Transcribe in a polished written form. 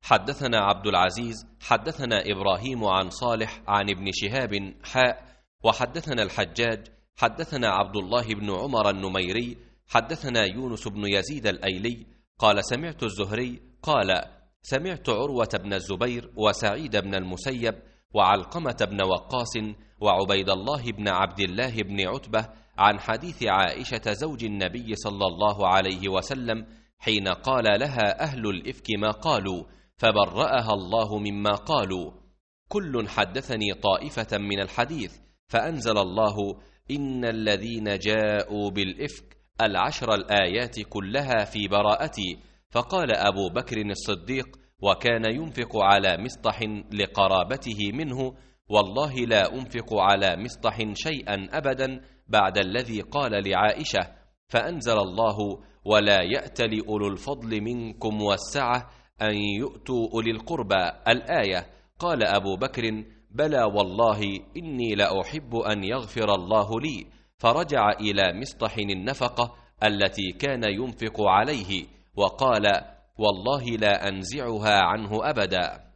حدثنا عبد العزيز حدثنا إبراهيم عن صالح عن ابن شهاب وحدثنا الحجاج حدثنا عبد الله بن عمر النميري حدثنا يونس بن يزيد الأيلي قال سمعت الزهري قال سمعت عروة بن الزبير وسعيد بن المسيب وعلقمة بن وقاص وعبيد الله بن عبد الله بن عتبة عن حديث عائشة زوج النبي صلى الله عليه وسلم حين قال لها أهل الإفك ما قالوا فبرأها الله مما قالوا. كل حدثني طائفة من الحديث فأنزل الله إن الذين جاءوا بالإفك 10 الآيات كلها في براءتي. فقال أبو بكر الصديق وكان ينفق على مصطح لقرابته منه والله لا أنفق على مصطح شيئا أبدا بعد الذي قال لعائشة. فأنزل الله ولا يأتل أولو الفضل منكم والسعة أن يؤتوا أولي القربى الآية. قال أبو بكر بلى والله إني لأحب أن يغفر الله لي. فرجع إلى مصطح النفقة التي كان ينفق عليه وقال والله لا أنزعها عنه أبدا.